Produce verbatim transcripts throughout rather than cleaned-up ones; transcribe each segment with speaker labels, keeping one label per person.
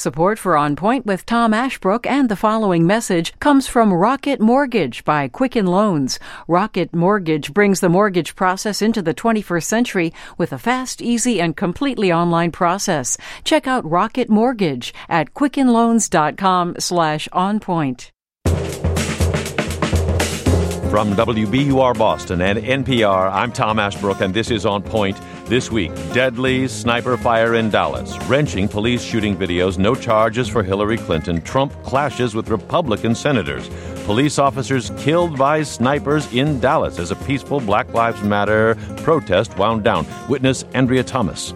Speaker 1: Support for On Point with Tom Ashbrook and the following message comes from Rocket Mortgage by Quicken Loans. Rocket Mortgage brings the mortgage process into the twenty-first century with a fast, easy, and completely online process. Check out Rocket Mortgage at quickenloans.com slash onpoint.
Speaker 2: From W B U R Boston and N P R, I'm Tom Ashbrook, and this is On Point. This week, deadly sniper fire in Dallas, wrenching police shooting videos, no charges for Hillary Clinton, Trump clashes with Republican senators, police officers killed by snipers in Dallas as a peaceful Black Lives Matter protest wound down. Witness Andrea Thomas.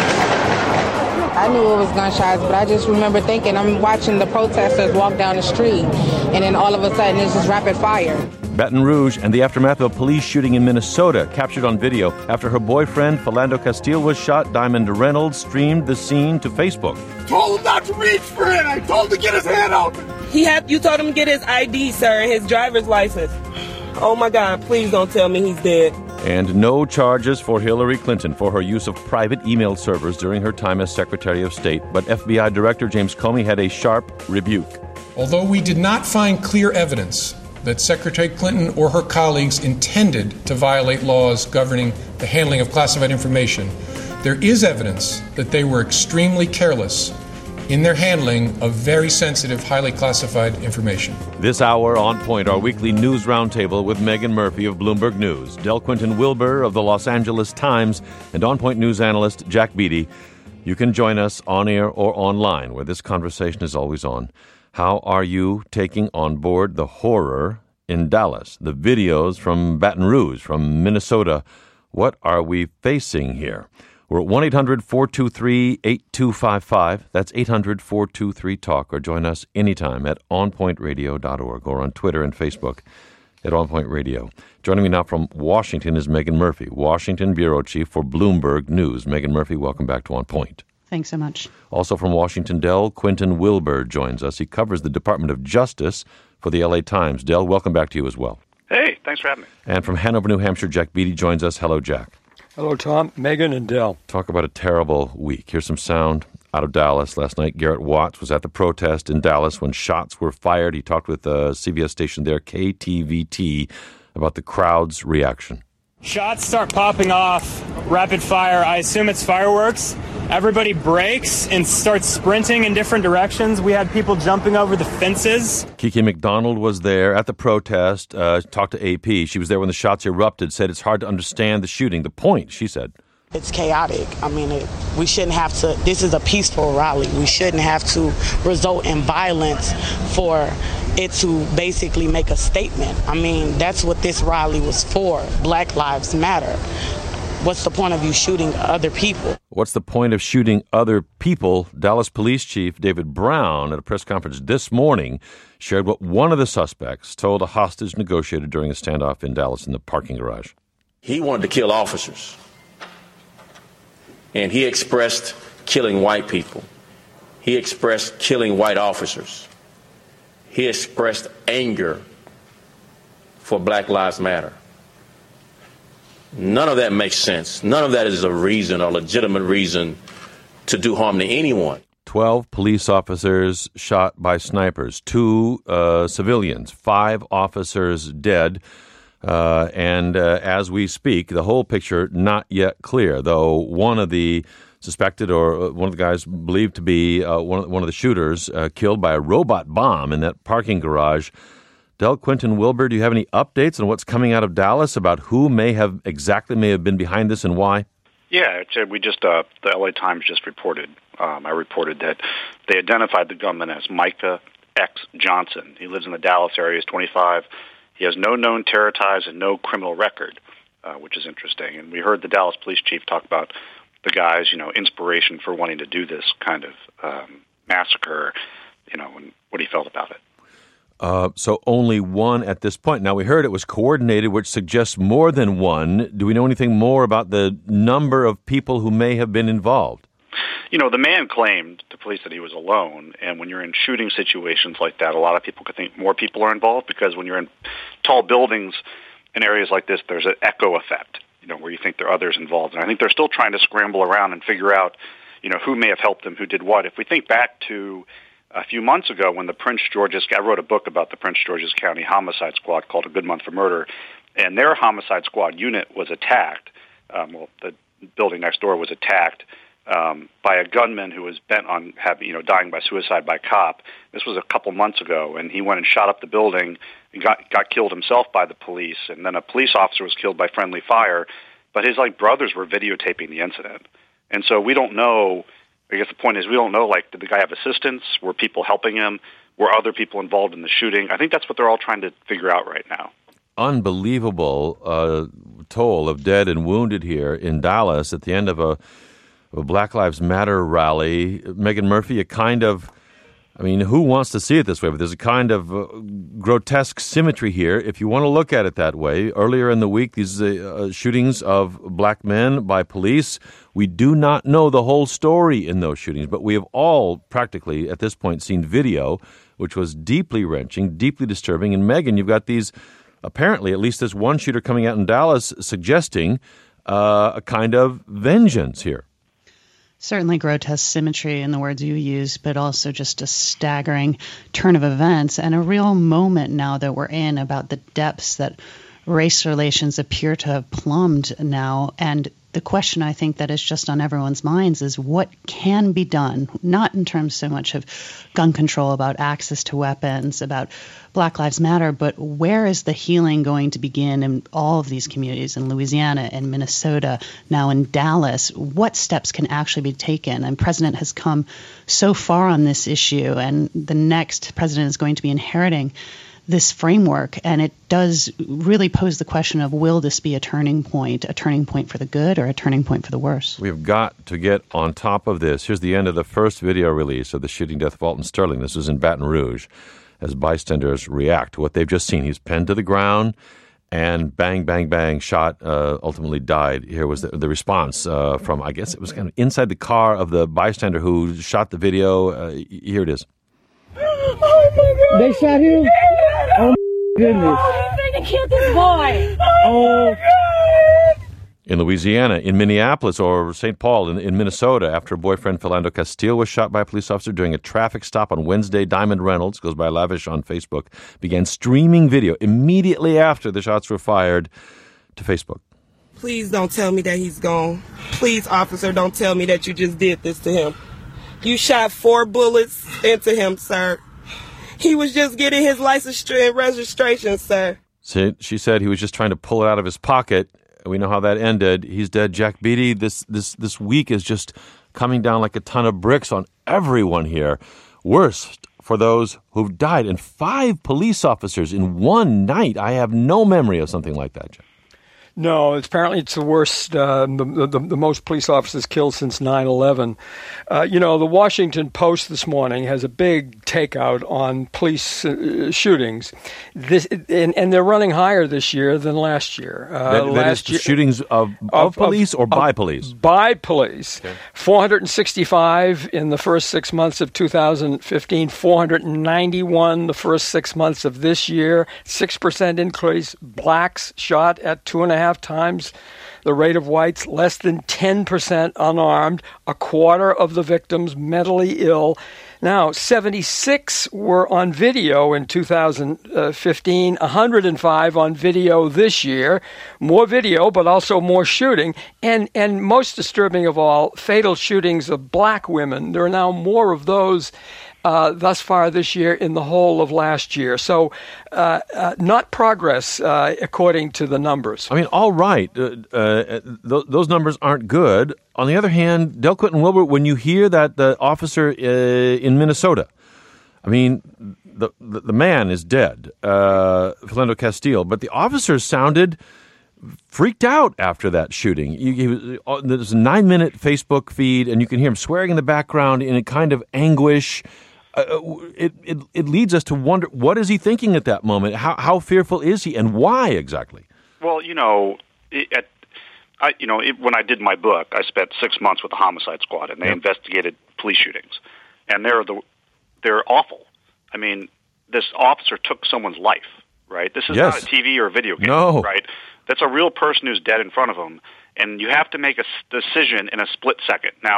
Speaker 3: I knew it was gunshots, but I just remember thinking, I'm watching the protesters walk down the street, and then all of a sudden it's just rapid fire.
Speaker 2: Baton Rouge and the aftermath of a police shooting in Minnesota, captured on video after her boyfriend, Philando Castile, was shot. Diamond Reynolds streamed the scene to Facebook.
Speaker 4: Told him not to reach for it. I told him to get his hand out.
Speaker 5: He had, you told him to get his I D, sir, his driver's license. Oh, my God, please don't tell me he's dead.
Speaker 2: And no charges for Hillary Clinton for her use of private email servers during her time as Secretary of State. But F B I Director James Comey had a sharp rebuke.
Speaker 6: Although we did not find clear evidence that Secretary Clinton or her colleagues intended to violate laws governing the handling of classified information, there is evidence that they were extremely careless in their handling of very sensitive, highly classified information.
Speaker 2: This hour, On Point, our weekly news roundtable with Megan Murphy of Bloomberg News, Del Quinton Wilbur of the Los Angeles Times, and On Point news analyst Jack Beatty. You can join us on air or online, where this conversation is always on. How are you taking on board the horror in Dallas? The videos from Baton Rouge, from Minnesota. What are we facing here? We're at one eight hundred four two three eight two five five. That's eight hundred four two three talk. Or join us anytime at on point radio dot org or on Twitter and Facebook at On Point Radio. Joining me now from Washington is Megan Murphy, Washington Bureau Chief for Bloomberg News. Megan Murphy, welcome back to On Point.
Speaker 7: Thanks so much.
Speaker 2: Also from Washington, Del Quinton Wilbur joins us. He covers the Department of Justice for the L A Times. Del, welcome back to you as well.
Speaker 8: Hey, thanks for having me.
Speaker 2: And from Hanover, New Hampshire, Jack Beatty joins us. Hello, Jack.
Speaker 9: Hello, Tom, Megan, and Del.
Speaker 2: Talk about a terrible week. Here's some sound out of Dallas. Last night, Garrett Watts was at the protest in Dallas when shots were fired. He talked with the C B S station there, K T V T, about the crowd's reaction.
Speaker 10: Shots start popping off, rapid fire. I assume it's fireworks. Everybody breaks and starts sprinting in different directions. We had people jumping over the fences.
Speaker 2: Kiki McDonald was there at the protest, uh, talked to A P. She was there when the shots erupted, said it's hard to understand the shooting. The point, she said.
Speaker 3: It's chaotic. I mean, it, we shouldn't have to, this is a peaceful rally. We shouldn't have to result in violence for it to basically make a statement. I mean, that's what this rally was for. Black Lives Matter. What's the point of you shooting other people?
Speaker 2: What's the point of shooting other people? Dallas Police Chief David Brown, at a press conference this morning, shared what one of the suspects told a hostage negotiator during a standoff in Dallas in the parking garage.
Speaker 11: He wanted to kill officers. And he expressed killing white people. He expressed killing white officers. He expressed anger for Black Lives Matter. None of that makes sense. None of that is a reason or legitimate reason to do harm to anyone.
Speaker 2: Twelve police officers shot by snipers, two uh, civilians, five officers dead. Uh, and uh, as we speak, the whole picture not yet clear, though one of the suspected or one of the guys believed to be uh, one, of, one of the shooters uh, killed by a robot bomb in that parking garage. Del Quinton Wilbur, do you have any updates on what's coming out of Dallas about who may have exactly may have been behind this and why?
Speaker 8: Yeah, we just uh, the L A Times just reported. Um, I reported that they identified the gunman as Micah X. Johnson. He lives in the Dallas area. He's twenty-five. He has no known terror ties and no criminal record, uh, which is interesting. And we heard the Dallas police chief talk about the guy's, you know, inspiration for wanting to do this kind of um, massacre, you know, and what he felt about it.
Speaker 2: Uh, so only one at this point. Now, we heard it was coordinated, which suggests more than one. Do we know anything more about the number of people who may have been involved?
Speaker 8: You know, the man claimed to police that he was alone, and when you're in shooting situations like that, a lot of people could think more people are involved because when you're in tall buildings in areas like this, there's an echo effect, you know, where you think there are others involved. And I think they're still trying to scramble around and figure out, you know, who may have helped him, who did what. If we think back to a few months ago when the Prince George's, I wrote a book about the Prince George's County Homicide Squad called A Good Month for Murder, and their homicide squad unit was attacked. Um, well, the building next door was attacked um, by a gunman who was bent on having, you know, dying by suicide by cop. This was a couple months ago, and he went and shot up the building and got got killed himself by the police. And then a police officer was killed by friendly fire, but his like brothers were videotaping the incident. And so we don't know. I guess the point is we don't know, like, did the guy have assistance? Were people helping him? Were other people involved in the shooting? I think that's what they're all trying to figure out right now.
Speaker 2: Unbelievable uh, toll of dead and wounded here in Dallas at the end of a, of a Black Lives Matter rally. Megan Murphy, a kind of, I mean, who wants to see it this way? But there's a kind of uh, grotesque symmetry here, if you want to look at it that way. Earlier in the week, these uh, shootings of black men by police. We do not know the whole story in those shootings, but we have all practically at this point seen video, which was deeply wrenching, deeply disturbing. And Megan, you've got these, apparently, at least this one shooter coming out in Dallas suggesting uh, a kind of vengeance here.
Speaker 7: Certainly grotesque symmetry in the words you used, but also just a staggering turn of events and a real moment now that we're in about the depths that race relations appear to have plumbed now. And the question I think that is just on everyone's minds is what can be done, not in terms so much of gun control, about access to weapons, about Black Lives Matter, but where is the healing going to begin in all of these communities in Louisiana and Minnesota, now in Dallas? What steps can actually be taken? And President has come so far on this issue, and the next president is going to be inheriting this framework, and it does really pose the question of, will this be a turning point, a turning point for the good or a turning point for the worse?
Speaker 2: We've got to get on top of this. Here's the end of the first video release of the shooting death of Alton Sterling. This was in Baton Rouge, as bystanders react to what they've just seen. He's pinned to the ground and bang, bang, bang, shot, uh, ultimately died. Here was the, the response uh, from, I guess it was kind of inside the car of the bystander who shot the video. Uh, here it is.
Speaker 12: Oh my God. They shot him? Oh my goodness.
Speaker 13: They killed this boy.
Speaker 12: Oh.
Speaker 2: In Louisiana, in Minneapolis, or Saint Paul, in, in Minnesota, after boyfriend Philando Castile was shot by a police officer during a traffic stop on Wednesday, Diamond Reynolds, goes by Lavish on Facebook, began streaming video immediately after the shots were fired to Facebook.
Speaker 5: Please don't tell me that he's gone. Please, officer, don't tell me that you just did this to him. You shot four bullets into him, sir. He was just getting his license and registration, sir.
Speaker 2: She said he was just trying to pull it out of his pocket. We know how that ended. He's dead. Jack Beatty, this this this week is just coming down like a ton of bricks on everyone here. Worst for those who've died. And five police officers in one night. I have no memory of something like that, Jack.
Speaker 9: No, it's, apparently it's the worst, uh, the, the, the most police officers killed since nine eleven. Uh, you know, the Washington Post this morning has a big takeout on police uh, shootings, this, and, and they're running higher this year than last year. Uh,
Speaker 2: that, that
Speaker 9: last
Speaker 2: is
Speaker 9: year,
Speaker 2: shootings of, of, of police or
Speaker 9: of,
Speaker 2: by police?
Speaker 9: By police.
Speaker 2: Okay.
Speaker 9: four hundred sixty-five in the first six months of two thousand fifteen, four hundred ninety-one the first six months of this year, six percent increase. Blacks shot at two and a half times the rate of whites, less than ten percent unarmed, a quarter of the victims mentally ill. Now, seventy-six were on video in two thousand fifteen, one hundred five on video this year. More video, but also more shooting. And, and most disturbing of all, fatal shootings of black women. There are now more of those Uh, thus far this year in the whole of last year. So uh, uh, not progress, uh, according to the numbers.
Speaker 2: I mean, all right. Uh, uh, th- those numbers aren't good. On the other hand, Del Quinton Wilbur, when you hear that the officer uh, in Minnesota, I mean, the, the, the man is dead, uh, Philando Castile, but the officer sounded freaked out after that shooting. He, he was, uh, there's a nine-minute Facebook feed, and you can hear him swearing in the background in a kind of anguish. Uh, it, it it leads us to wonder, what is he thinking at that moment? How how fearful is he, and why exactly?
Speaker 8: Well, you know, it, at, I you know it, when I did my book, I spent six months with the Homicide Squad, and they yep. investigated police shootings, and they're the they're awful. I mean, this officer took someone's life, right? This is
Speaker 2: yes.
Speaker 8: not a T V or a video game,
Speaker 2: no.
Speaker 8: right? That's a real person who's dead in front of him, and you have to make a decision in a split second. Now,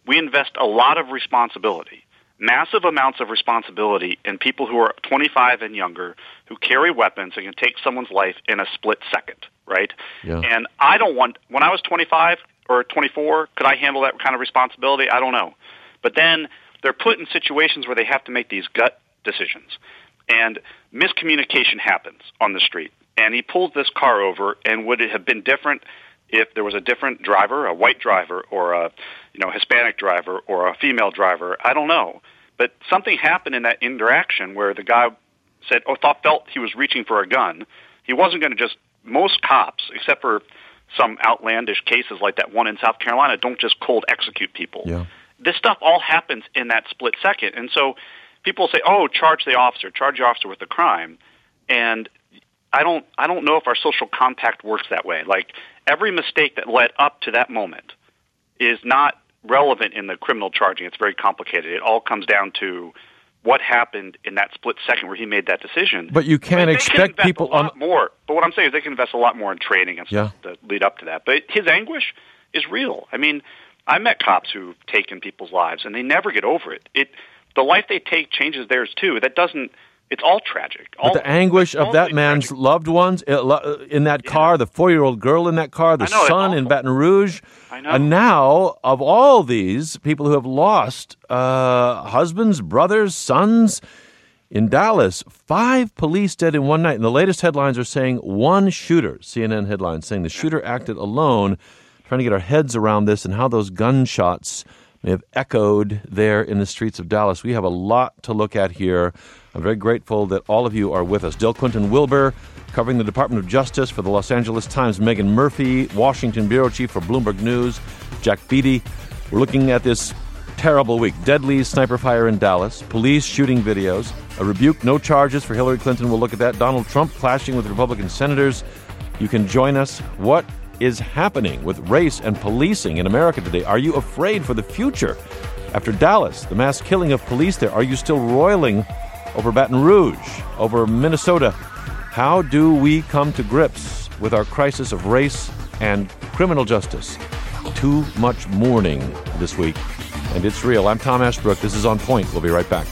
Speaker 8: we invest a lot of responsibility, massive amounts of responsibility in people who are twenty-five and younger, who carry weapons and can take someone's life in a split second, right?
Speaker 2: Yeah.
Speaker 8: And I don't want, when I was twenty-five or twenty-four, could I handle that kind of responsibility? I don't know. But then they're put in situations where they have to make these gut decisions. And miscommunication happens on the street. And he pulls this car over, and would it have been different if there was a different driver, a white driver, or a you know Hispanic driver, or a female driver? I don't know. But something happened in that interaction where the guy said, oh, thought, felt he was reaching for a gun. He wasn't going to just, most cops, except for some outlandish cases like that one in South Carolina, don't just cold execute people.
Speaker 2: Yeah.
Speaker 8: This stuff all happens in that split second. And so people say, oh, charge the officer, charge the officer with the crime. And I don't I don't know if our social compact works that way. Like, every mistake that led up to that moment is not relevant in the criminal charging. It's very complicated. It all comes down to what happened in that split second where he made that decision.
Speaker 2: But you can't
Speaker 8: but
Speaker 2: expect
Speaker 8: can
Speaker 2: people
Speaker 8: a lot
Speaker 2: on
Speaker 8: more. But what I'm saying is they can invest a lot more in training and stuff
Speaker 2: Yeah.
Speaker 8: to lead up to that. But his anguish is real. I mean, I met cops who've taken people's lives, and they never get over it. It the life they take changes theirs too. That doesn't. It's all tragic. All,
Speaker 2: But the anguish of that man's
Speaker 8: tragic.
Speaker 2: loved ones uh, lo- in that car, the four-year-old girl in that car, the
Speaker 8: I know, it's
Speaker 2: son in
Speaker 8: awful.
Speaker 2: Baton Rouge.
Speaker 8: I know.
Speaker 2: And now, of all these people who have lost uh, husbands, brothers, sons in Dallas, five police dead in one night. And the latest headlines are saying one shooter, C N N headlines, saying the shooter acted alone, trying to get our heads around this and how those gunshots may have echoed there in the streets of Dallas. We have a lot to look at here. I'm very grateful that all of you are with us. Del Quinton Wilbur, covering the Department of Justice for the Los Angeles Times. Megan Murphy, Washington Bureau Chief for Bloomberg News. Jack Beatty. We're looking at this terrible week. Deadly sniper fire in Dallas. Police shooting videos. A rebuke, no charges for Hillary Clinton. We'll look at that. Donald Trump clashing with Republican senators. You can join us. What is happening with race and policing in America today? Are you afraid for the future? After Dallas, the mass killing of police there, are you still roiling over Baton Rouge, over Minnesota? How do we come to grips with our crisis of race and criminal justice? Too much mourning this week, and it's real. I'm Tom Ashbrook. This is On Point. We'll be right back.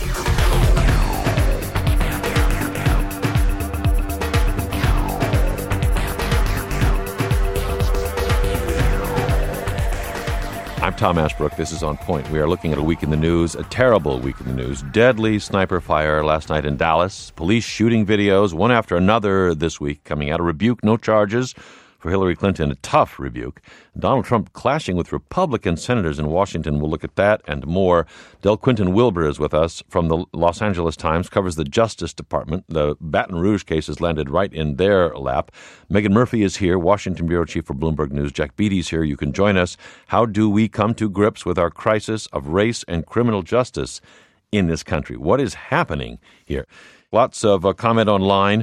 Speaker 2: I'm Tom Ashbrook. This is On Point. We are looking at a week in the news, a terrible week in the news. Deadly sniper fire last night in Dallas. Police shooting videos, one after another this week coming out. A rebuke, no charges for Hillary Clinton. A tough rebuke. Donald Trump clashing with Republican senators in Washington. We'll look at that and more. Del Quinton Wilbur is with us from the Los Angeles Times, covers the Justice Department. The Baton Rouge case has landed right in their lap. Megan Murphy is here, Washington Bureau Chief for Bloomberg News. Jack Beatty's here. You can join us. How do we come to grips with our crisis of race and criminal justice in this country? What is happening here? Lots of uh, comment online.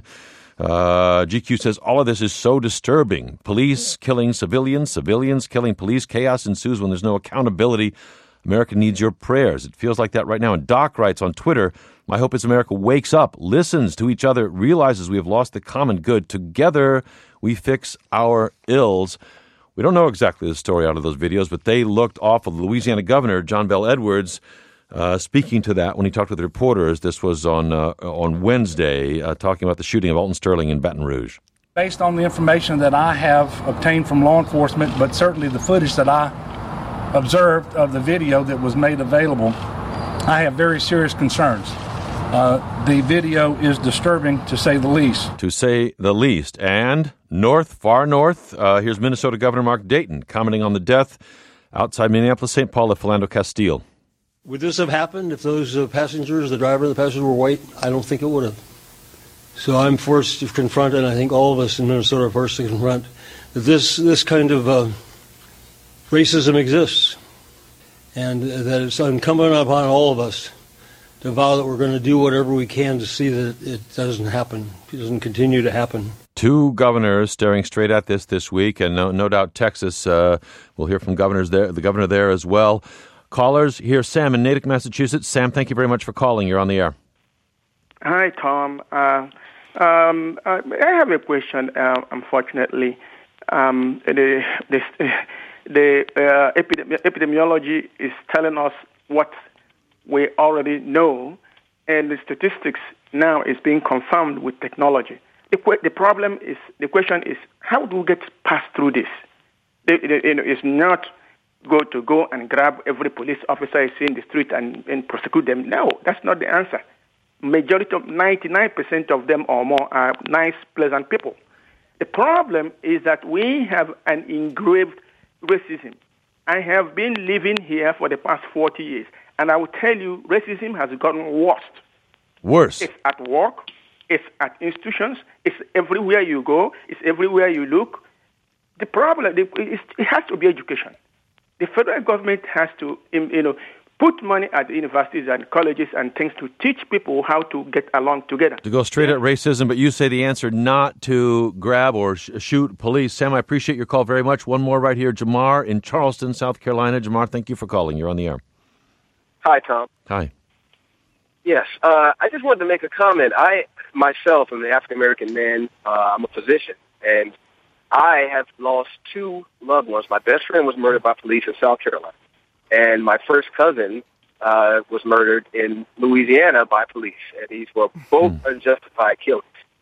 Speaker 2: Uh, G Q says, all of this is so disturbing. Police killing civilians, civilians killing police. Chaos ensues when there's no accountability. America needs your prayers. It feels like that right now. And Doc writes on Twitter, my hope is America wakes up, listens to each other, realizes we have lost the common good. Together, we fix our ills. We don't know exactly the story out of those videos, but they looked awful. The Louisiana governor, John Bel Edwards, Uh, speaking to that when he talked with reporters. This was on uh, on Wednesday, uh, talking about the shooting of Alton Sterling in Baton Rouge.
Speaker 14: Based on the information that I have obtained from law enforcement, but certainly the footage that I observed of the video that was made available, I have very serious concerns. Uh, the video is disturbing, to say the least.
Speaker 2: To say the least. And north, far north, uh, here's Minnesota Governor Mark Dayton commenting on the death outside Minneapolis, Saint Paul of Philando Castile.
Speaker 15: Would this have happened if those uh, passengers, the driver and the passengers were white? I don't think it would have. So I'm forced to confront, and I think all of us in Minnesota are forced to confront, that this, this kind of uh, racism exists, and that it's incumbent upon all of us to vow that we're going to do whatever we can to see that it doesn't happen, it doesn't continue to happen.
Speaker 2: Two governors staring straight at this this week, and no, no doubt Texas, uh, we'll hear from governors there, the governor there as well. Callers, here's Sam in Natick, Massachusetts. Sam, thank you very much for calling. You're on the air.
Speaker 16: Hi, Tom. Uh, um, I have a question, uh, unfortunately. Um, the, the, the uh, epidemi- epidemiology is telling us what we already know, and the statistics now is being confirmed with technology. The, que- the problem is, the question is, how do we get past through this? The, the, you know, it's not go to go and grab every police officer you see in the street and, and prosecute them. No, that's not the answer. Majority of ninety-nine percent of them or more are nice, pleasant people. The problem is that we have an engraved racism. I have been living here for the past forty years, and I will tell you, racism has gotten worse.
Speaker 2: Worse.
Speaker 16: It's at work, it's at institutions, it's everywhere you go, it's everywhere you look. The problem, it has to be education. The federal government has to, you know, put money at the universities and colleges and things to teach people how to get along together.
Speaker 2: To go straight at racism, but you say the answer not to grab or sh- shoot police. Sam, I appreciate your call very much. One more right here. Jamar in Charleston, South Carolina. Jamar, thank you for calling. You're on the air.
Speaker 17: Hi, Tom.
Speaker 2: Hi.
Speaker 17: Yes, uh, I just wanted to make a comment. I, myself, am an African-American man. Uh, I'm a physician, and I have lost two loved ones. My best friend was murdered by police in South Carolina, and my first cousin uh, was murdered in Louisiana by police. And these were both hmm. unjustified killings.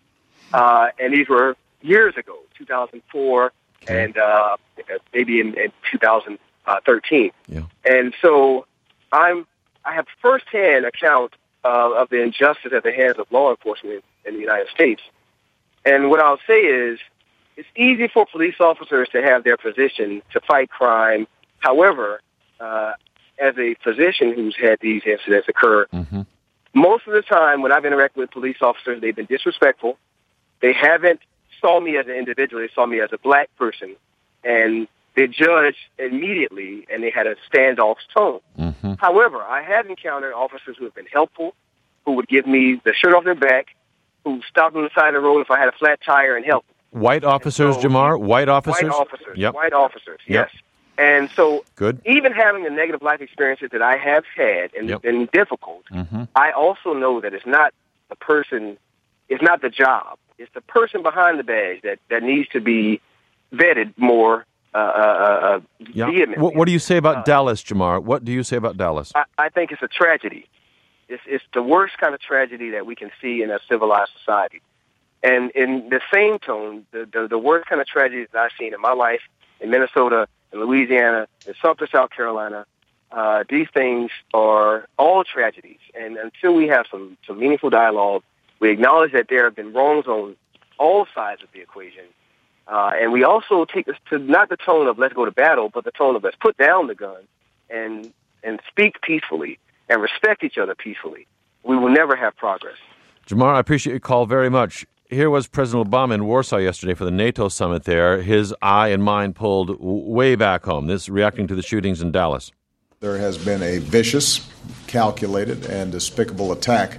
Speaker 17: Uh, and these were years ago, two thousand four okay. and uh, maybe in, in two thousand thirteen.
Speaker 2: Yeah.
Speaker 17: And so I'm I have firsthand account uh, of the injustice at the hands of law enforcement in the United States. And what I'll say is, it's easy for police officers to have their position to fight crime. However, uh, as a physician who's had these incidents occur,
Speaker 2: mm-hmm.
Speaker 17: most of the time when I've interacted with police officers, they've been disrespectful. They haven't saw me as an individual. They saw me as a black person. And they judged immediately, and they had a standoff tone.
Speaker 2: Mm-hmm.
Speaker 17: However, I have encountered officers who have been helpful, who would give me the shirt off their back, who stopped on the side of the road if I had a flat tire and helped.
Speaker 2: White officers,
Speaker 17: so,
Speaker 2: Jamar? White officers?
Speaker 17: White officers.
Speaker 2: Yep.
Speaker 17: White officers, yes.
Speaker 2: Yep.
Speaker 17: And so
Speaker 2: Good.
Speaker 17: even having the negative life experiences that I have had and
Speaker 2: Yep.
Speaker 17: been difficult,
Speaker 2: Mm-hmm.
Speaker 17: I also know that it's not the person, it's not the job. It's the person behind the badge that, that needs to be vetted more uh, uh, uh,
Speaker 2: Yeah.
Speaker 17: vehemently.
Speaker 2: What, what do you say about
Speaker 17: Uh,
Speaker 2: Dallas, Jamar? What do you say about Dallas?
Speaker 17: I, I think it's a tragedy. It's, it's the worst kind of tragedy that we can see in a civilized society. And in the same tone, the, the, the worst kind of tragedies that I've seen in my life in Minnesota, in Louisiana, in Sumter, South Carolina, uh, these things are all tragedies. And until we have some, some meaningful dialogue, we acknowledge that there have been wrongs on all sides of the equation. Uh, and we also take this to not the tone of let's go to battle, but the tone of let's put down the gun and and speak peacefully and respect each other peacefully. We will never have progress.
Speaker 2: Jamar, I appreciate your call very much. Here was President Obama in Warsaw yesterday for the NATO summit there. His eye and mind pulled w- way back home. This reacting to the shootings in Dallas.
Speaker 18: There has been a vicious, calculated, and despicable attack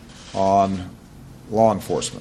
Speaker 18: on law enforcement.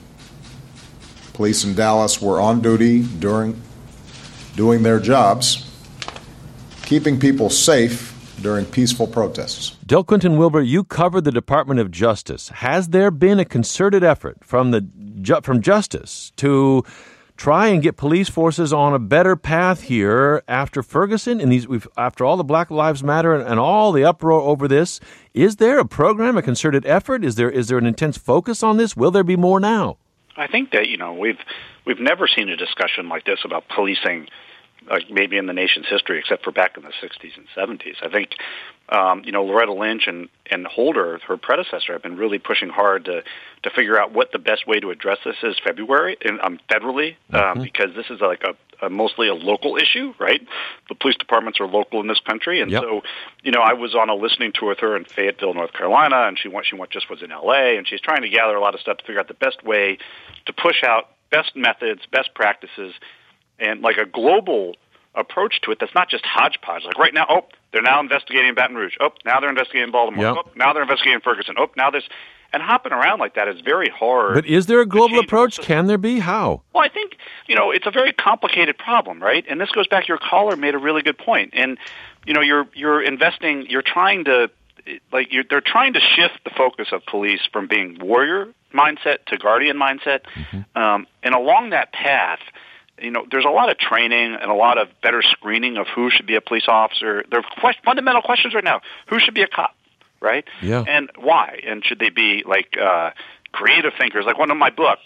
Speaker 18: Police in Dallas were on duty during doing their jobs, keeping people safe during peaceful protests.
Speaker 2: Del Quinton Wilbur, you covered the Department of Justice. Has there been a concerted effort from the ju- from Justice to try and get police forces on a better path here after Ferguson and these we've, after all the Black Lives Matter and, and all the uproar over this? Is there a program, a concerted effort? Is there is there an intense focus on this? Will there be more now?
Speaker 8: I think that, you know, we've we've never seen a discussion like this about policing, like maybe in the nation's history, except for back in the sixties and seventies. I think, um, you know, Loretta Lynch and, and Holder, her predecessor, have been really pushing hard to, to figure out what the best way to address this is February, and, um, federally,
Speaker 2: Mm-hmm.
Speaker 8: um, because this is like a, a mostly a local issue, right? The police departments are local in this country, and
Speaker 2: Yep.
Speaker 8: so, you know, I was on a listening tour with her in Fayetteville, North Carolina, and she went, she went, just was in L A, and she's trying to gather a lot of stuff to figure out the best way to push out best methods, best practices, and like a global approach to it that's not just hodgepodge. Like right now, oh, they're now investigating Baton Rouge. Oh, now they're investigating Baltimore.
Speaker 2: Yep.
Speaker 8: Oh, now they're investigating Ferguson. Oh, now this. And hopping around like that is very hard.
Speaker 2: But is there a global approach? Can there be? How?
Speaker 8: Well, I think, you know, it's a very complicated problem, right? And this goes back, your caller made a really good point. And, you know, you're you're investing, you're trying to, like, you're, they're trying to shift the focus of police from being warrior mindset to guardian mindset.
Speaker 2: Mm-hmm.
Speaker 8: Um, and along that path, you know, there's a lot of training and a lot of better screening of who should be a police officer. There are quest- fundamental questions right now. Who should be a cop, right?
Speaker 2: Yeah.
Speaker 8: And why? And should they be, like, uh, creative thinkers? Like one of my book,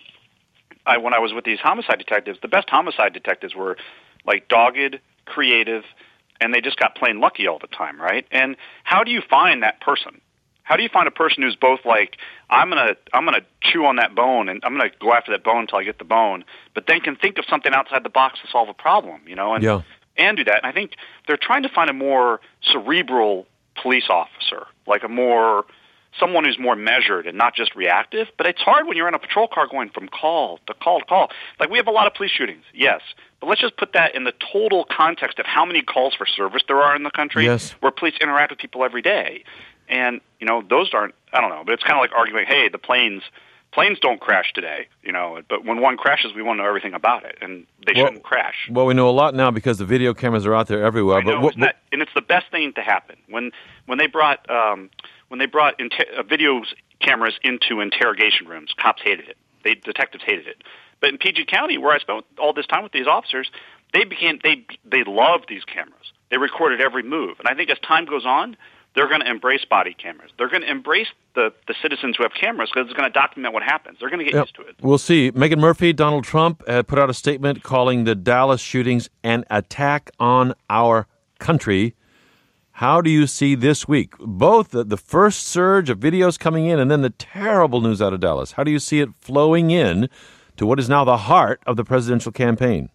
Speaker 8: I, when I was with these homicide detectives, the best homicide detectives were, like, dogged, creative, and they just got plain lucky all the time, right? And how do you find that person? How do you find a person who's both like, I'm gonna, I'm gonna chew on that bone, and I'm gonna go after that bone until I get the bone, but then can think of something outside the box to solve a problem, you know, and
Speaker 2: yeah.
Speaker 8: and do that. And I think they're trying to find a more cerebral police officer, like a more someone who's more measured and not just reactive. But it's hard when you're in a patrol car going from call to call to call. Like, we have a lot of police shootings, yes, but let's just put that in the total context of how many calls for service there are in the country,
Speaker 2: yes.
Speaker 8: where police interact with people every day. And, you know, those aren't, I don't know, but it's kind of like arguing, hey, the planes planes don't crash today, you know, but when one crashes, we want to know everything about it, and they
Speaker 2: well,
Speaker 8: shouldn't crash.
Speaker 2: Well, we know a lot now because the video cameras are out there everywhere.
Speaker 8: I know,
Speaker 2: but what,
Speaker 8: isn't that, and it's the best thing to happen. When when they brought um, when they brought inter- uh, video cameras into interrogation rooms, cops hated it. They detectives hated it. But in P G County, where I spent all this time with these officers, they began they they loved these cameras. They recorded every move, and I think as time goes on, they're going to embrace body cameras. They're going to embrace the, the citizens who have cameras because it's going to document what happens. They're going to get
Speaker 2: yep.
Speaker 8: used to it.
Speaker 2: We'll see. Megan Murphy, Donald Trump uh, put out a statement calling the Dallas shootings an attack on our country. How do you see this week? Both the, the first surge of videos coming in and then the terrible news out of Dallas. How do you see it flowing in to what is now the heart of the presidential campaign?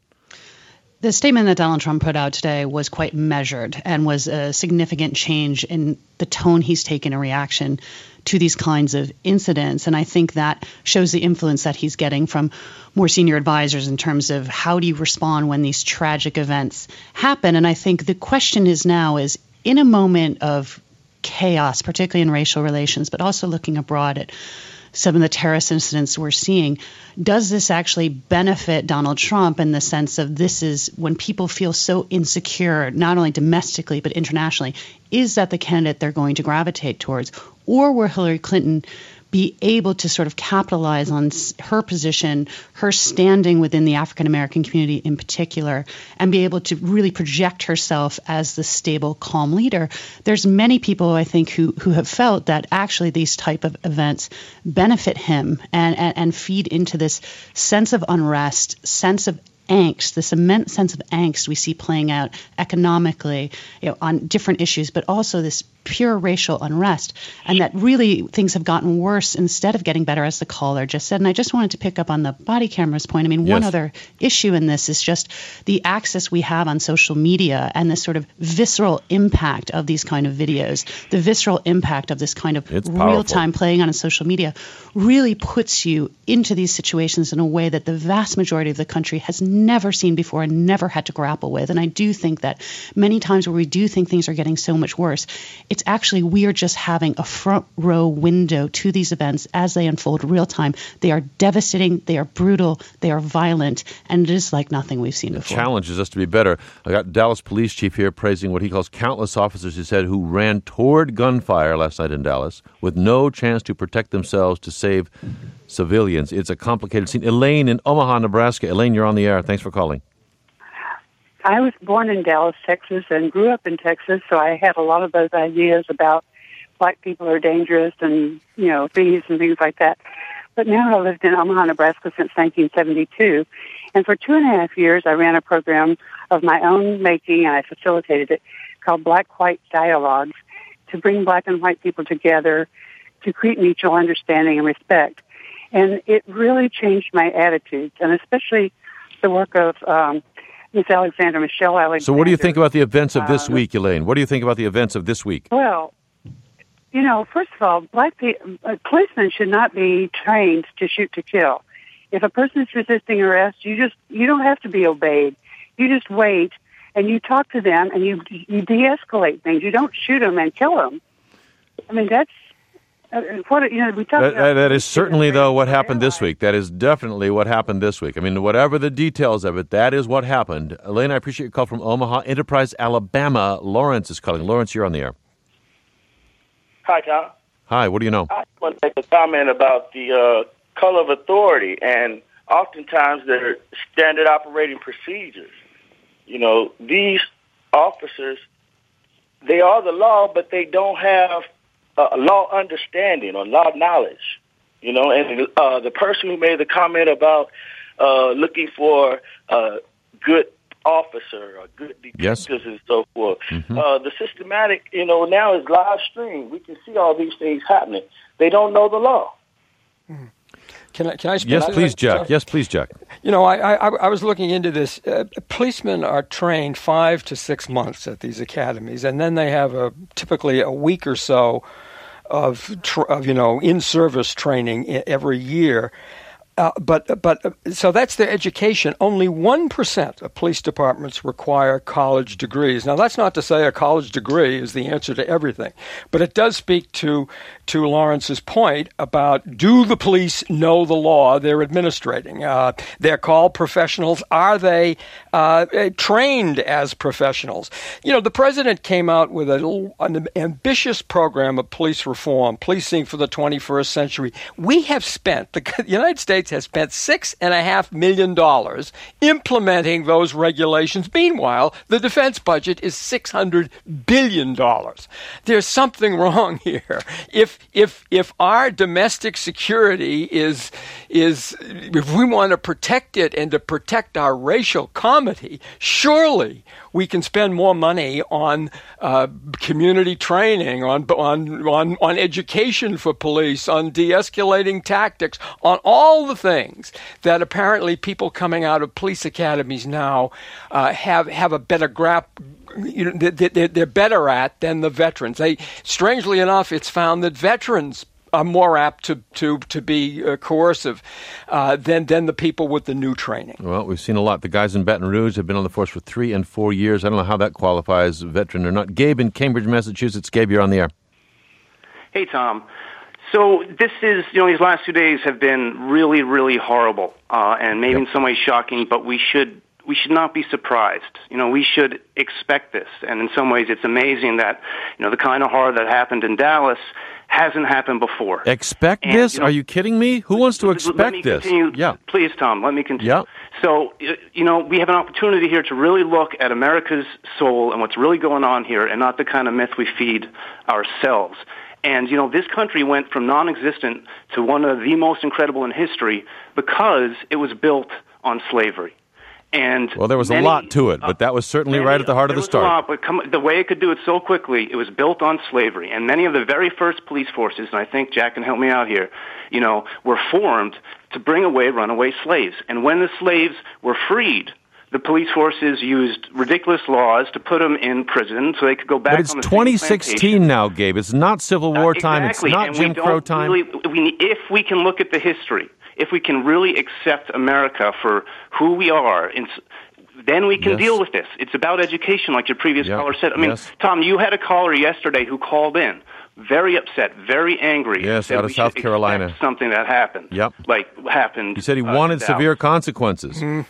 Speaker 7: The statement that Donald Trump put out today was quite measured and was a significant change in the tone he's taken in reaction to these kinds of incidents. And I think that shows the influence that he's getting from more senior advisors in terms of how do you respond when these tragic events happen. And I think the question is now is, in a moment of chaos, particularly in racial relations, but also looking abroad at some of the terrorist incidents we're seeing, does this actually benefit Donald Trump in the sense of this is when people feel so insecure, not only domestically but internationally, is that the candidate they're going to gravitate towards? Or will Hillary Clinton be able to sort of capitalize on her position, her standing within the African American community in particular, and be able to really project herself as the stable, calm leader? There's many people, I think, who, who have felt that actually these type of events benefit him and, and, and feed into this sense of unrest, sense of angst, this immense sense of angst we see playing out economically, you know, on different issues, but also this pure racial unrest, and that really things have gotten worse instead of getting better, as the caller just said. And I just wanted to pick up on the body cameras point. I mean, yes. One other issue in this is just the access we have on social media and the sort of visceral impact of these kind of videos, the visceral impact of this kind of real-time playing on social media really puts you into these situations in a way that the vast majority of the country has never seen before and never had to grapple with. And I do think that many times where we do think things are getting so much worse, it's actually we're just having a front row window to these events as they unfold real time. They are devastating, they are brutal, they are violent, and it is like nothing we've seen before.
Speaker 2: It challenges us to be better. I got Dallas police chief here praising what he calls countless officers, he said, who ran toward gunfire last night in Dallas with no chance to protect themselves to save civilians. It's a complicated scene. Elaine in Omaha, Nebraska. Elaine, you're on the air. Thanks for calling.
Speaker 19: I was born in Dallas, Texas, and grew up in Texas, so I had a lot of those ideas about black people are dangerous and, you know, thieves and things like that. But now I've lived in Omaha, Nebraska since nineteen seventy-two, and for two and a half years I ran a program of my own making, and I facilitated it, called Black-White Dialogues, to bring black and white people together to create mutual understanding and respect. And it really changed my attitudes, and especially the work of um, Miss Alexander, Michelle Alexander.
Speaker 2: So what do you think about the events of this
Speaker 19: um,
Speaker 2: week, Elaine? What do you think about the events of this week?
Speaker 19: Well, you know, first of all, black people, uh, policemen should not be trained to shoot to kill. If a person is resisting arrest, you just you don't have to be obeyed. You just wait and you talk to them and you you de-escalate things. You don't shoot them and kill them. I mean, that's uh, what you know. We talk
Speaker 2: that,
Speaker 19: about
Speaker 2: that is certainly though what happened this week. That is definitely what happened this week. I mean, whatever the details of it, that is what happened. Elaine, I appreciate your call from Omaha, Enterprise, Alabama. Lawrence is calling. Lawrence, you're on the air.
Speaker 20: Hi, Tom.
Speaker 2: Hi, what do you know?
Speaker 20: I want to make a comment about the uh, color of authority and
Speaker 21: oftentimes they're standard operating procedures. You know, these officers, they are the law, but they don't have uh, law understanding or law knowledge. You know, and uh, the person who made the comment about uh, looking for a good officer or good detectives yes. and so forth, mm-hmm. uh, the systematic, you know, now is live stream. We can see all these things happening. They don't know the law.
Speaker 9: Mm-hmm. Can I? Can I?
Speaker 2: Yes,
Speaker 9: I,
Speaker 2: please,
Speaker 9: I,
Speaker 2: Jack.
Speaker 9: Uh,
Speaker 2: yes, please, Jack.
Speaker 9: You know, I, I I was looking into this. Uh, policemen are trained five to six months at these academies, and then they have a typically a week or so of, tr- of you know in-service training every year. Uh, but but uh, so that's their education. Only one percent of police departments require college degrees. Now, that's not to say a college degree is the answer to everything, but it does speak to to Lawrence's point about, do the police know the law they're administrating? Uh, they're called professionals. Are they uh, trained as professionals? You know, the president came out with a little, an ambitious program of police reform, policing for the twenty-first century. We have spent, the United States has spent six and a half million dollars implementing those regulations. Meanwhile, the defense budget is six hundred billion dollars. There's something wrong here. If if if our domestic security is is if we want to protect it and to protect our racial comity, surely we can spend more money on uh, community training, on on on on education for police, on de-escalating tactics, on all the things that apparently people coming out of police academies now uh, have have a better grasp. You know, they're, they're better at than the veterans. They, strangely enough, it's found that veterans are more apt to to to be uh, coercive uh, than than the people with the new training.
Speaker 2: Well, we've seen a lot. The guys in Baton Rouge have been on the force for three and four years. I don't know how that qualifies veteran or not. Gabe in Cambridge, Massachusetts. Gabe, you're on the air.
Speaker 22: Hey, Tom. So this is, you know, these last two days have been really, really horrible, uh, and maybe yep. in some ways shocking. But we should. We should not be surprised. You know, we should expect this. And in some ways, it's amazing that, you know, the kind of horror that happened in Dallas hasn't happened before.
Speaker 2: Expect
Speaker 22: and,
Speaker 2: this?
Speaker 22: You know,
Speaker 2: Are you kidding me? Who wants to expect
Speaker 22: let me
Speaker 2: this?
Speaker 22: Continue.
Speaker 2: Yeah.
Speaker 22: Please, Tom, let me continue.
Speaker 2: Yeah.
Speaker 22: So, you know, we have an opportunity here to really look at America's soul and what's really going on here, and not the kind of myth we feed ourselves. And, you know, this country went from non-existent to one of the most incredible in history because it was built on slavery. And
Speaker 2: well, there was
Speaker 22: many,
Speaker 2: a lot to it, but that was certainly
Speaker 22: many,
Speaker 2: right at the heart of the start.
Speaker 22: There was a lot, but come, the way it could do it so quickly, it was built on slavery. And many of the very first police forces, and I think Jack can help me out here, you know, were formed to bring away runaway slaves. And when the slaves were freed, the police forces used ridiculous laws to put them in prison so they could go back.
Speaker 2: But it's
Speaker 22: on the
Speaker 2: twenty sixteen now, Gabe. It's not Civil War
Speaker 22: uh,
Speaker 2: time.
Speaker 22: Exactly.
Speaker 2: It's not
Speaker 22: and
Speaker 2: Jim Crow time.
Speaker 22: Really, we, if we can look at the history, if we can really accept America for who we are, in, then we can
Speaker 2: yes.
Speaker 22: deal with this. It's about education, like your previous
Speaker 2: yep.
Speaker 22: caller said. I mean,
Speaker 2: yes.
Speaker 22: Tom, you had a caller yesterday who called in, very upset, very angry.
Speaker 2: Yes, out of South Carolina.
Speaker 22: Something that happened.
Speaker 2: Yep.
Speaker 22: Like happened.
Speaker 2: He said he
Speaker 22: uh,
Speaker 2: wanted severe consequences.
Speaker 22: Mm.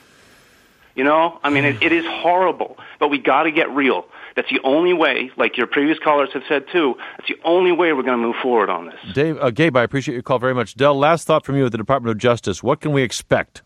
Speaker 22: You know, I mean, it, it is horrible, but we got to get real. That's the only way, like your previous callers have said too, that's the only way we're going to move forward on this.
Speaker 2: Dave, uh, Gabe, I appreciate your call very much. Del, last thought from you at the Department of Justice. What can we expect?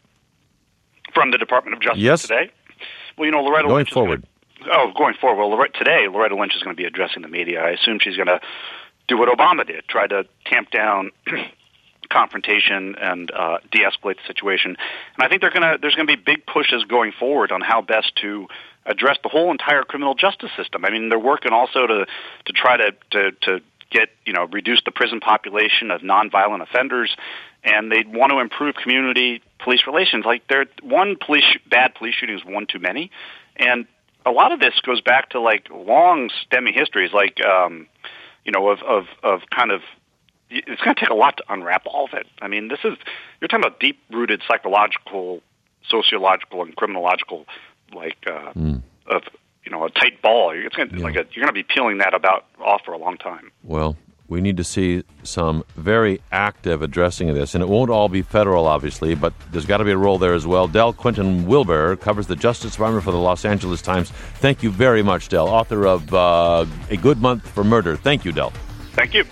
Speaker 8: From the Department of Justice
Speaker 2: yes.
Speaker 8: today? Well, you know, Loretta
Speaker 2: Going
Speaker 8: Lynch
Speaker 2: forward.
Speaker 8: Is gonna, oh, going forward. Well, Loretta, today, Loretta Lynch is going to be addressing the media. I assume she's going to do what Obama did, try to tamp down confrontation and uh, de-escalate the situation. And I think they're gonna, there's going to be big pushes going forward on how best to address the whole entire criminal justice system. I mean, they're working also to to try to, to, to get, you know, reduce the prison population of nonviolent offenders, and they want to improve community police relations. Like, there, one police bad police shooting is one too many, and a lot of this goes back to like long stemming histories, like um, you know, of of of kind of. It's going to take a lot to unwrap all of it. I mean, this is, you're talking about deep-rooted psychological, sociological, and criminological, like, uh, mm. of, you know, a tight ball. It's going to, yeah. like a, you're going to be peeling that about off for a long time.
Speaker 2: Well, we need to see some very active addressing of this, and it won't all be federal, obviously, but there's got to be a role there as well. Del Quinton Wilbur covers the Justice Department for the Los Angeles Times. Thank you very much, Del, author of uh, A Good Month for Murder. Thank you, Del.
Speaker 8: Thank you.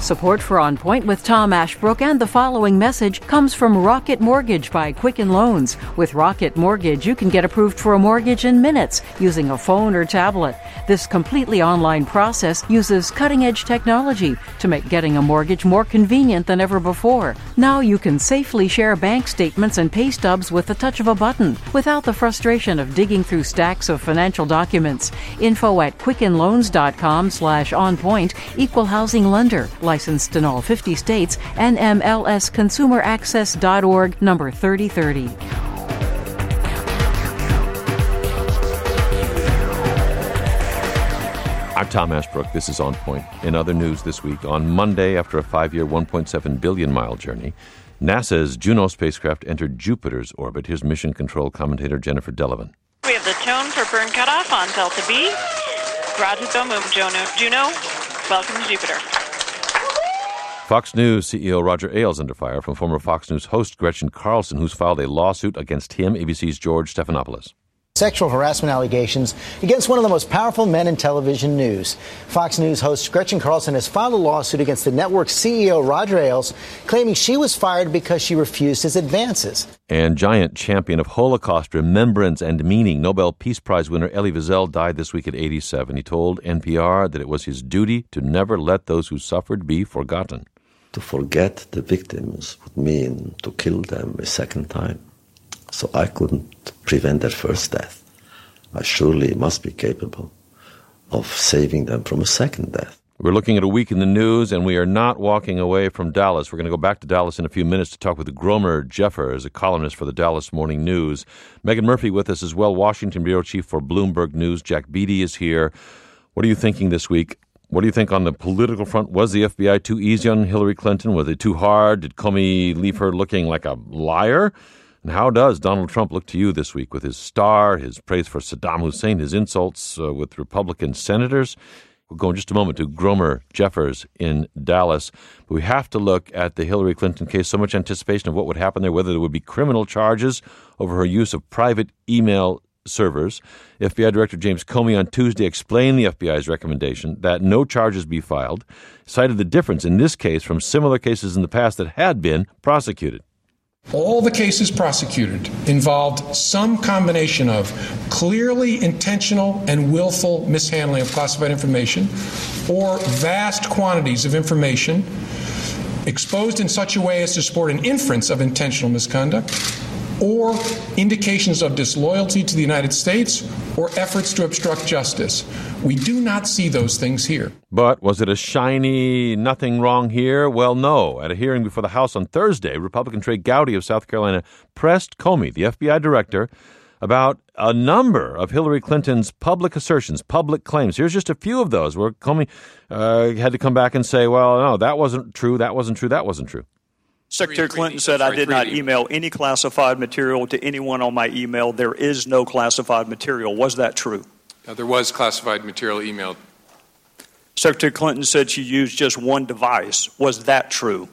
Speaker 1: Support for On Point with Tom Ashbrook and the following message comes from Rocket Mortgage by Quicken Loans. With Rocket Mortgage, you can get approved for a mortgage in minutes using a phone or tablet. This completely online process uses cutting-edge technology to make getting a mortgage more convenient than ever before. Now you can safely share bank statements and pay stubs with the touch of a button without the frustration of digging through stacks of financial documents. Info at quickenloans.com slash on point, equal housing lender, licensed in all fifty states, N M L S consumer access dot org, number thirty thirty.
Speaker 2: I'm Tom Ashbrook. This is On Point. In other news this week, on Monday, after a five-year, one point seven billion mile journey, NASA's Juno spacecraft entered Jupiter's orbit. Here's mission control commentator Jennifer Delavan.
Speaker 4: We have the tone for burn cutoff on Delta B. Grazie mum, Juno. Juno, welcome to Jupiter.
Speaker 2: Fox News C E O Roger Ailes under fire from former Fox News host Gretchen Carlson, who's filed a lawsuit against him, A B C's George Stephanopoulos.
Speaker 23: Sexual harassment allegations against one of the most powerful men in television news. Fox News host Gretchen Carlson has filed a lawsuit against the network's C E O Roger Ailes, claiming she was fired because she refused his advances.
Speaker 2: And giant champion of Holocaust remembrance and meaning, Nobel Peace Prize winner Elie Wiesel died this week at eighty-seven. He told N P R that it was his duty to never let those who suffered be forgotten.
Speaker 24: To forget the victims would mean to kill them a second time. So I couldn't prevent their first death. I surely must be capable of saving them from a second death.
Speaker 2: We're looking at a week in the news, and we are not walking away from Dallas. We're going to go back to Dallas in a few minutes to talk with Gromer Jeffers, a columnist for the Dallas Morning News. Megan Murphy with us as well, Washington bureau chief for Bloomberg News. Jack Beatty is here. What are you thinking this week? What do you think on the political front? Was the F B I too easy on Hillary Clinton? Was it too hard? Did Comey leave her looking like a liar? And how does Donald Trump look to you this week with his star, his praise for Saddam Hussein, his insults uh, with Republican senators? We'll go in just a moment to Gromer Jeffers in Dallas. But we have to look at the Hillary Clinton case. So much anticipation of what would happen there, whether there would be criminal charges over her use of private email servers. F B I Director James Comey on Tuesday explained the F B I's recommendation that no charges be filed, cited the difference in this case from similar cases in the past that had been prosecuted.
Speaker 6: All the cases prosecuted involved some combination of clearly intentional and willful mishandling of classified information or vast quantities of information exposed in such a way as to support an inference of intentional misconduct or indications of disloyalty to the United States or efforts to obstruct justice. We do not see those things here.
Speaker 2: But was it a shiny nothing wrong here? Well, no. At a hearing before the House on Thursday, Republican Trey Gowdy of South Carolina pressed Comey, the F B I director, about a number of Hillary Clinton's public assertions, public claims. Here's just a few of those where Comey uh, had to come back and say, well, no, that wasn't true, that wasn't true, that wasn't true.
Speaker 25: Secretary Clinton said, I did not email any classified material to anyone on my email. There is no classified material. Was that true?
Speaker 6: Uh, there was classified material emailed.
Speaker 25: Secretary Clinton said she used just one device. Was that true?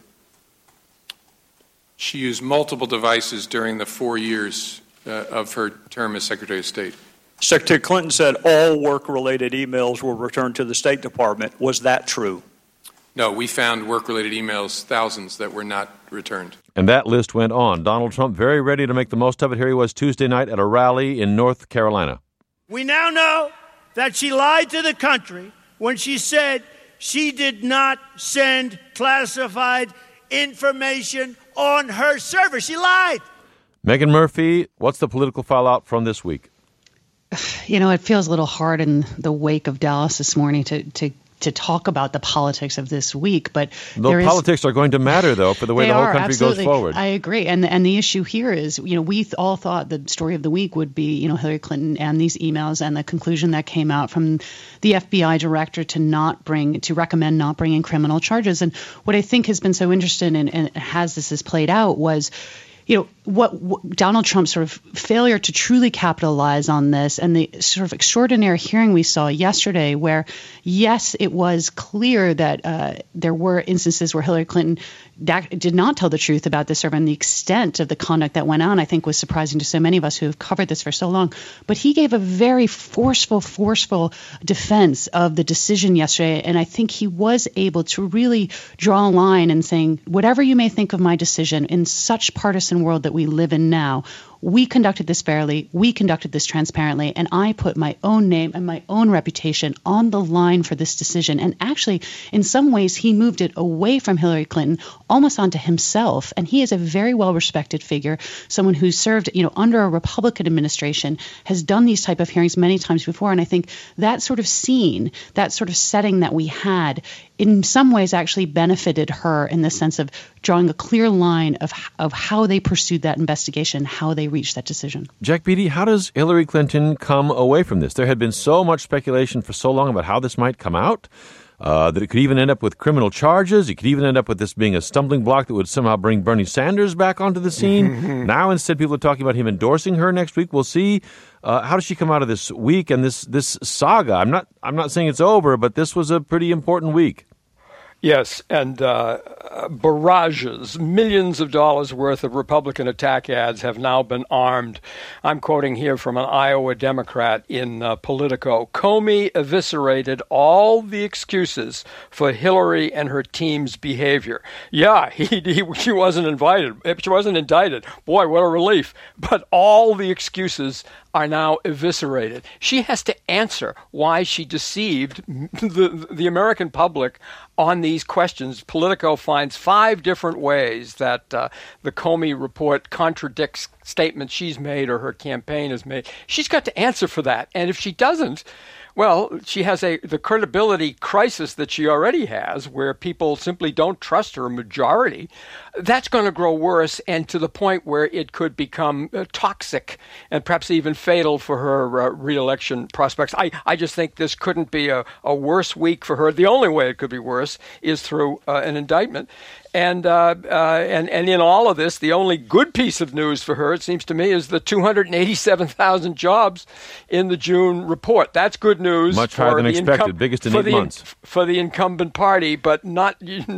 Speaker 6: She used multiple devices during the four years uh, of her term as Secretary of State.
Speaker 25: Secretary Clinton said all work-related emails were returned to the State Department. Was that true?
Speaker 6: No, we found work-related emails, thousands, that were not returned.
Speaker 2: And that list went on. Donald Trump very ready to make the most of it. Here he was Tuesday night at a rally in North Carolina.
Speaker 26: We now know that she lied to the country when she said she did not send classified information on her server. She lied.
Speaker 2: Megan Murphy, what's the political fallout from this week?
Speaker 7: You know, it feels a little hard in the wake of Dallas this morning to to to talk about the politics of this week, but
Speaker 2: the politics is, are going to matter, though, for the way the whole
Speaker 7: are,
Speaker 2: country
Speaker 7: absolutely.
Speaker 2: goes forward.
Speaker 7: I agree, and and the issue here is, you know, we th- all thought the story of the week would be, you know, Hillary Clinton and these emails and the conclusion that came out from the F B I director to not bring to recommend not bringing criminal charges. And what I think has been so interesting and, and has this has played out was, you know, what, what Donald Trump's sort of failure to truly capitalize on this and the sort of extraordinary hearing we saw yesterday where, yes, it was clear that uh, there were instances where Hillary Clinton did not tell the truth about this server, and the extent of the conduct that went on, I think, was surprising to so many of us who have covered this for so long. But he gave a very forceful, forceful defense of the decision yesterday, and I think he was able to really draw a line and saying, whatever you may think of my decision, in such partisan world that we live in now, we conducted this fairly, we conducted this transparently, and I put my own name and my own reputation on the line for this decision. And actually, in some ways, he moved it away from Hillary Clinton, almost onto himself. And he is a very well-respected figure, someone who served, you know, under a Republican administration, has done these type of hearings many times before. And I think that sort of scene, that sort of setting that we had, in some ways actually benefited her in the sense of drawing a clear line of of how they pursued that investigation, how they reached that decision.
Speaker 2: Jack Beatty, how does Hillary Clinton come away from this? There had been so much speculation for so long about how this might come out, uh, that it could even end up with criminal charges. It could even end up with this being a stumbling block that would somehow bring Bernie Sanders back onto the scene. Now, instead, people are talking about him endorsing her next week. We'll see. Uh, how does she come out of this week and this this saga? I'm not I'm not saying it's over, but this was a pretty important week.
Speaker 9: Yes, and uh, barrages, millions of dollars worth of Republican attack ads have now been armed. I'm quoting here from an Iowa Democrat in uh, Politico. Comey eviscerated all the excuses for Hillary and her team's behavior. Yeah, he, he she wasn't invited. She wasn't indicted. Boy, what a relief. But all the excuses are now eviscerated. She has to answer why she deceived the, the American public on these questions. Politico finds five different ways that uh, the Comey report contradicts statements she's made or her campaign has made. She's got to answer for that. And if she doesn't, well, she has a the credibility crisis that she already has, where people simply don't trust her majority. That's going to grow worse, and to the point where it could become uh, toxic and perhaps even fatal for her uh, re-election prospects. I, I just think this couldn't be a, a worse week for her. The only way it could be worse is through uh, an indictment. And, uh, uh, and and in all of this, the only good piece of news for her, it seems to me, is the two hundred eighty-seven thousand jobs in the June report. That's good news.
Speaker 2: Much higher than expected, incum- biggest in eight
Speaker 9: the,
Speaker 2: months.
Speaker 9: For the incumbent party, but not.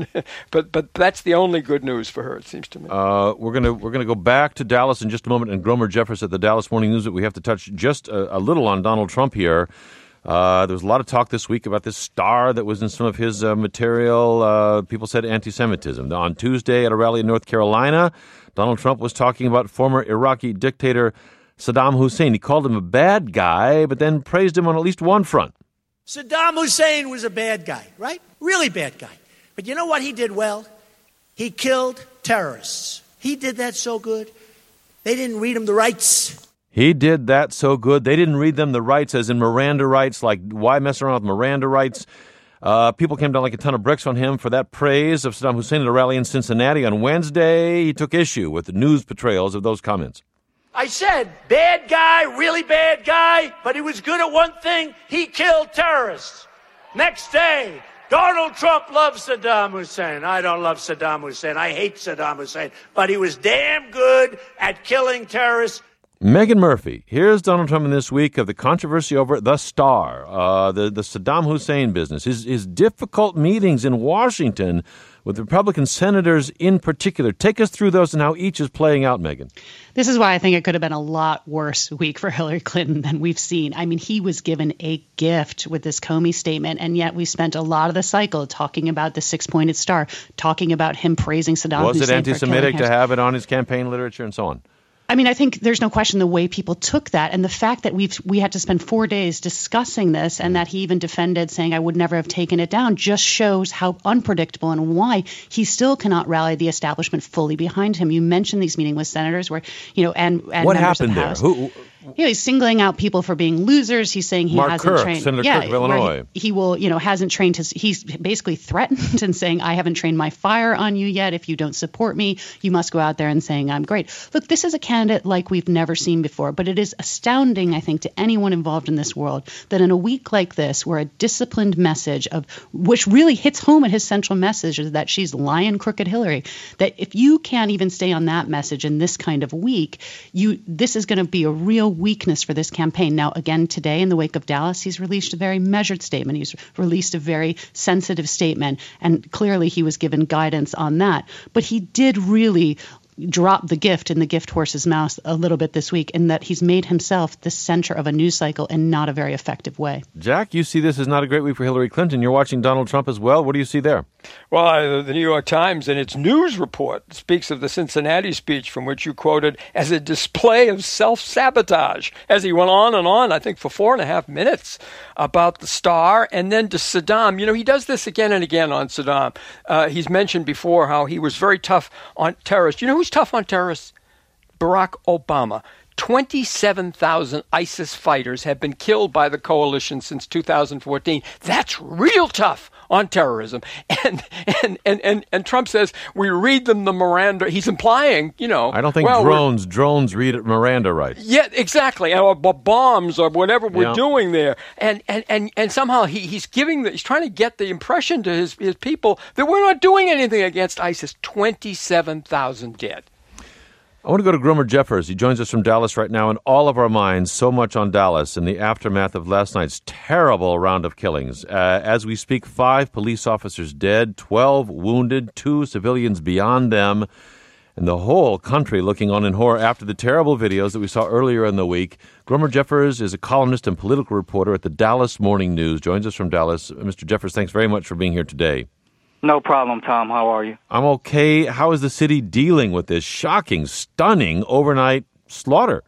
Speaker 9: but but that's the only good news for her, it seems to me.
Speaker 2: Uh, we're gonna we're gonna go back to Dallas in just a moment, and Gromer Jeffers at the Dallas Morning News. But we have to touch just a, a little on Donald Trump here. Uh, there was a lot of talk this week about this star that was in some of his uh, material. Uh, people said anti-Semitism. On Tuesday at a rally in North Carolina, Donald Trump was talking about former Iraqi dictator Saddam Hussein. He called him a bad guy, but then praised him on at least one front.
Speaker 26: Saddam Hussein was a bad guy, right? Really bad guy. But you know what he did well? He killed terrorists. He did that so good. They didn't read him the rights.
Speaker 2: He did that so good. They didn't read them the rights, as in Miranda rights, like why mess around with Miranda rights? Uh, people came down like a ton of bricks on him for that praise of Saddam Hussein at a rally in Cincinnati on Wednesday. He took issue with the news portrayals of those comments.
Speaker 26: I said, bad guy, really bad guy, but he was good at one thing. He killed terrorists. Next day, Donald Trump loves Saddam Hussein. I don't love Saddam Hussein. I hate Saddam Hussein. But he was damn good at killing terrorists.
Speaker 2: Meghan Murphy, here's Donald Trump in this week of the controversy over the star, uh, the, the Saddam Hussein business, his, his difficult meetings in Washington with Republican senators in particular. Take us through those and how each is playing out, Meghan.
Speaker 7: This is why I think it could have been a lot worse week for Hillary Clinton than we've seen. I mean, he was given a gift with this Comey statement, and yet we spent a lot of the cycle talking about the six-pointed star, talking about him praising Saddam
Speaker 2: Was
Speaker 7: Hussein.
Speaker 2: Was it anti-Semitic to have it on his campaign literature and so on?
Speaker 7: I mean, I think there's no question the way people took that, and the fact that we've we had to spend four days discussing this, and that he even defended saying I would never have taken it down, just shows how unpredictable and why he still cannot rally the establishment fully behind him. You mentioned these meetings with senators where, you know, and, and
Speaker 2: what
Speaker 7: members
Speaker 2: happened
Speaker 7: of the
Speaker 2: there?
Speaker 7: House.
Speaker 2: Who,
Speaker 7: You know, he's singling out people for being losers. He's saying he
Speaker 2: Mark
Speaker 7: hasn't
Speaker 2: Kirk,
Speaker 7: trained.
Speaker 2: Senator
Speaker 7: yeah,
Speaker 2: Kirk of Illinois.
Speaker 7: He, he will, you know, hasn't trained his. He's basically threatened and saying, "I haven't trained my fire on you yet. If you don't support me, you must go out there and saying I'm great." Look, this is a candidate like we've never seen before. But it is astounding, I think, to anyone involved in this world that in a week like this, where a disciplined message of which really hits home at his central message is that she's lying, crooked Hillary. That if you can't even stay on that message in this kind of week, you this is going to be a real weakness for this campaign. Now, again, today in the wake of Dallas, he's released a very measured statement. He's released a very sensitive statement, and clearly he was given guidance on that. But he did really drop the gift in the gift horse's mouth a little bit this week, in that he's made himself the center of a news cycle in not a very effective way.
Speaker 2: Jack, you see this as not a great week for Hillary Clinton. You're watching Donald Trump as well. What do you see there?
Speaker 9: Well, uh, the New York Times, in its news report, speaks of the Cincinnati speech from which you quoted as a display of self-sabotage, as he went on and on, I think, for four and a half minutes about the star, and then to Saddam. You know, he does this again and again on Saddam. Uh, he's mentioned before how he was very tough on terrorists. You know who's tough on terrorists? Barack Obama. twenty-seven thousand ISIS fighters have been killed by the coalition since two thousand fourteen. That's real tough on terrorism. And and, and, and and Trump says we read them the Miranda. He's implying, you know.
Speaker 2: I don't think
Speaker 9: well,
Speaker 2: drones drones read Miranda right.
Speaker 9: Yeah, exactly. Or bombs or whatever we're
Speaker 2: yeah.
Speaker 9: doing there. And and, and, and somehow he, he's giving the, he's trying to get the impression to his, his people that we're not doing anything against ISIS. twenty-seven thousand dead.
Speaker 2: I want to go to Gromer Jeffers. He joins us from Dallas right now. In all of our minds, so much on Dallas in the aftermath of last night's terrible round of killings. Uh, as we speak, five police officers dead, twelve wounded, two civilians beyond them, and the whole country looking on in horror after the terrible videos that we saw earlier in the week. Gromer Jeffers is a columnist and political reporter at the Dallas Morning News. Joins us from Dallas. Mister Jeffers, thanks very much for being here today.
Speaker 3: No problem, Tom. How are you?
Speaker 2: I'm okay. How is the city dealing with this shocking, stunning overnight slaughter?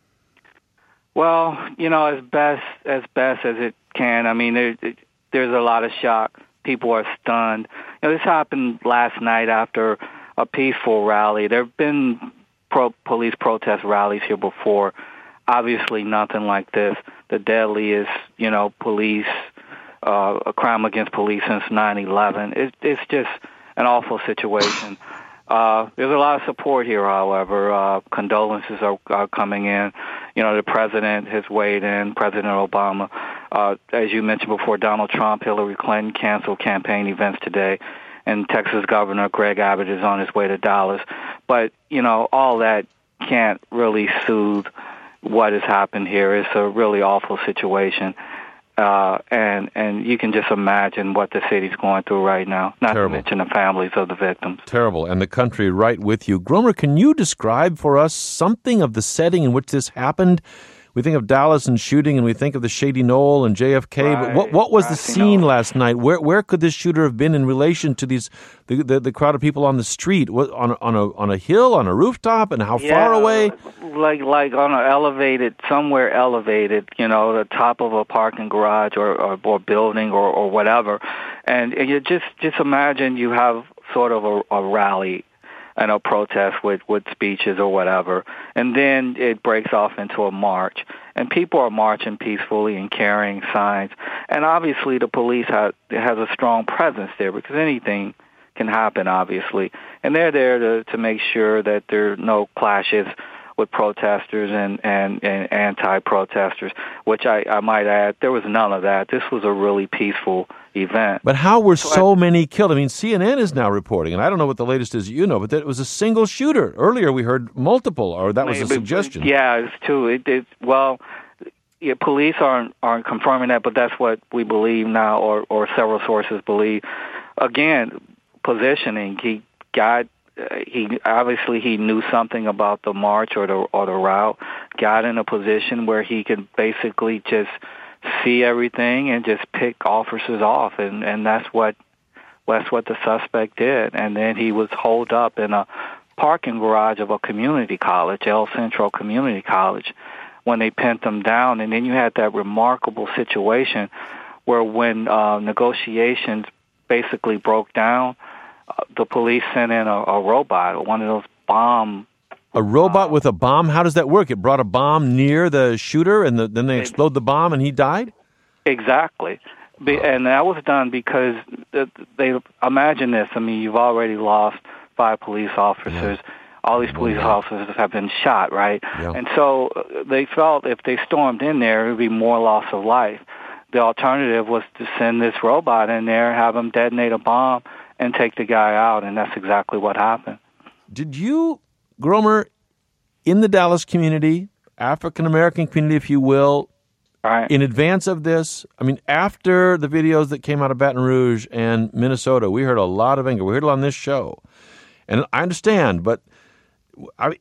Speaker 3: Well, you know, as best as best as it can. I mean, there, there's a lot of shock. People are stunned. You know, this happened last night after a peaceful rally. There have been pro- police protest rallies here before. Obviously, nothing like this. The deadliest, you know, police. Uh, a crime against police since nine eleven. It, it's just an awful situation. Uh, there's a lot of support here, however. Uh, condolences are, are coming in. You know, the president has weighed in, President Obama. Uh, as you mentioned before, Donald Trump, Hillary Clinton canceled campaign events today, and Texas Governor Greg Abbott is on his way to Dallas. But, you know, all that can't really soothe what has happened here. It's a really awful situation. Uh, and and you can just imagine what the city's going through right now, not
Speaker 2: Terrible.
Speaker 3: to mention the families of the victims.
Speaker 2: Terrible. And the country right with you. Gromer, can you describe for us something of the setting in which this happened? We think of Dallas and shooting, and we think of the Shady Knoll and J F K.
Speaker 3: Right.
Speaker 2: But what what was the
Speaker 3: Grassy
Speaker 2: scene
Speaker 3: Knoll.
Speaker 2: last night? Where where could this shooter have been in relation to these the the, the crowd of people on the street? What, on a, on a on a hill, on a rooftop, and how
Speaker 3: yeah,
Speaker 2: far away?
Speaker 3: Like like on an elevated, somewhere elevated, you know, the top of a parking garage or or, or building or, or whatever. And, and you just just imagine you have sort of a, a rally and a protest with, with speeches or whatever, and then it breaks off into a march. And people are marching peacefully and carrying signs. And obviously the police have, has a strong presence there because anything can happen, obviously. And they're there to, to make sure that there are no clashes with protesters and, and, and anti-protesters, which I, I might add, there was none of that. This was a really peaceful event.
Speaker 2: But how were
Speaker 3: so,
Speaker 2: so
Speaker 3: I,
Speaker 2: many killed? I mean, C N N is now reporting, and I don't know what the latest is you know, but that it was a single shooter. Earlier we heard multiple, or that was a suggestion.
Speaker 3: Yeah, it's two. It, it, well, yeah, police aren't aren't confirming that, but that's what we believe now, or, or several sources believe. Again, positioning. He got uh, he obviously he knew something about the march or the or the route. Got in a position where he could basically just see everything and just pick officers off, and and that's what that's what the suspect did. And then he was holed up in a parking garage of a community college, El Centro Community College, when they pinned him down. And then you had that remarkable situation where when uh, negotiations basically broke down, uh, the police sent in a, a robot, one of those bomb.
Speaker 2: A robot with a bomb? How does that work? It brought a bomb near the shooter, and the, then they explode the bomb, and he died?
Speaker 3: Exactly. Be, and that was done because they, imagine this. I mean, you've already lost five police officers. Yeah. All these police yeah. officers have been shot, right? Yeah. And so they felt if they stormed in there, it would be more loss of life. The alternative was to send this robot in there, have him detonate a bomb, and take the guy out, and that's exactly what happened.
Speaker 2: Did you, Gromer, in the Dallas community, African American community, if you will,
Speaker 3: right.
Speaker 2: in advance of this? I mean, after the videos that came out of Baton Rouge and Minnesota, we heard a lot of anger. We heard it on this show. And I understand, but I,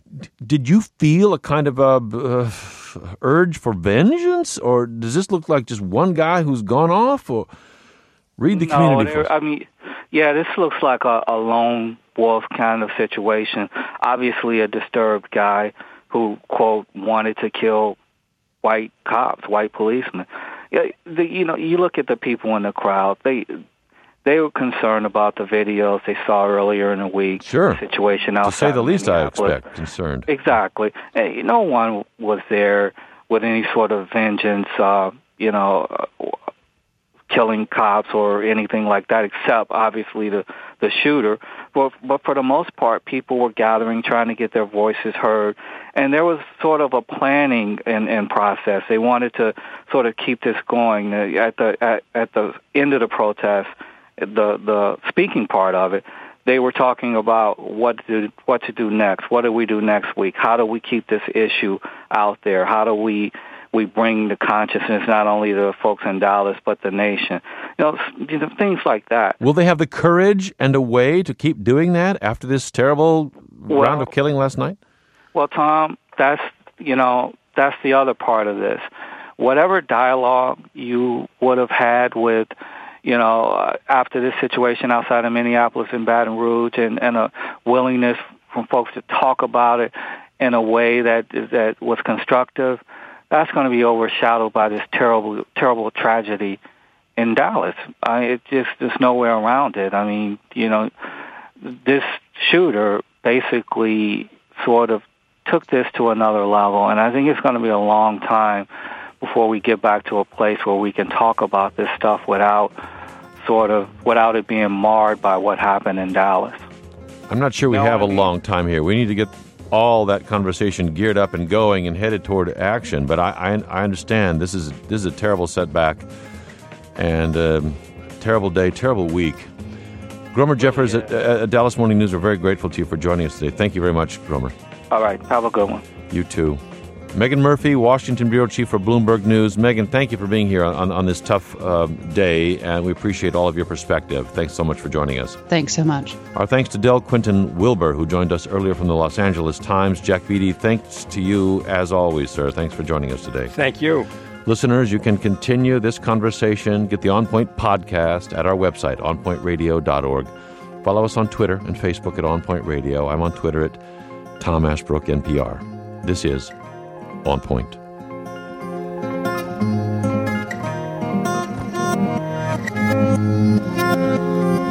Speaker 2: did you feel a kind of a uh, urge for vengeance? Or does this look like just one guy who's gone off? Or read the
Speaker 3: no,
Speaker 2: community first.
Speaker 3: I mean, yeah, this looks like a, a lone wolf kind of situation. Obviously a disturbed guy who, quote, wanted to kill white cops, white policemen. Yeah, the, you know, you look at the people in the crowd, they they were concerned about the videos they saw earlier in the week.
Speaker 2: Sure.
Speaker 3: The situation outside.
Speaker 2: To say the least, I
Speaker 3: Minneapolis.
Speaker 2: expect, concerned.
Speaker 3: Exactly. And no one was there with any sort of vengeance, uh, you know, uh, killing cops or anything like that, except obviously the, the shooter. But, but for the most part, people were gathering, trying to get their voices heard. And there was sort of a planning and, and process. They wanted to sort of keep this going. At the at, at the end of the protest, the the speaking part of it, they were talking about what to what to do next. What do we do next week? How do we keep this issue out there? How do we we bring the consciousness not only to the folks in Dallas but the nation? You know, you know, things like that.
Speaker 2: Will they have the courage and a way to keep doing that after this terrible
Speaker 3: well,
Speaker 2: round of killing last night?
Speaker 3: Well, Tom, that's you know that's the other part of this. Whatever dialogue you would have had with, you know, uh, after this situation outside of Minneapolis and Baton Rouge, and, and a willingness from folks to talk about it in a way that that was constructive, that's going to be overshadowed by this terrible, terrible tragedy in Dallas. I, it just there's no way around it. I mean, you know, this shooter basically sort of took this to another level, and I think it's going to be a long time before we get back to a place where we can talk about this stuff without sort of without it being marred by what happened in Dallas.
Speaker 2: I'm not sure we
Speaker 3: No,
Speaker 2: have
Speaker 3: I
Speaker 2: a
Speaker 3: mean-
Speaker 2: long time here. We need to get all that conversation geared up and going and headed toward action. But I, I, I understand this is this is a terrible setback and um, terrible day, terrible week. Gromer Jeffers at, at Dallas Morning News, we're very grateful to you for joining us today. Thank you very much, Gromer.
Speaker 3: All right, have a good one.
Speaker 2: You too. Megan Murphy, Washington Bureau Chief for Bloomberg News. Megan, thank you for being here on, on this tough uh, day, and we appreciate all of your perspective. Thanks so much for joining us.
Speaker 7: Thanks so much.
Speaker 2: Our thanks to Del Quinton Wilbur, who joined us earlier from the Los Angeles Times. Jack Beatty, thanks to you as always, sir. Thanks for joining us today.
Speaker 9: Thank you.
Speaker 2: Listeners, you can continue this conversation. Get the On Point podcast at our website, on point radio dot org. Follow us on Twitter and Facebook at On Point Radio. I'm on Twitter at Tom Ashbrook, N P R. This is On Point.
Speaker 5: Thank you.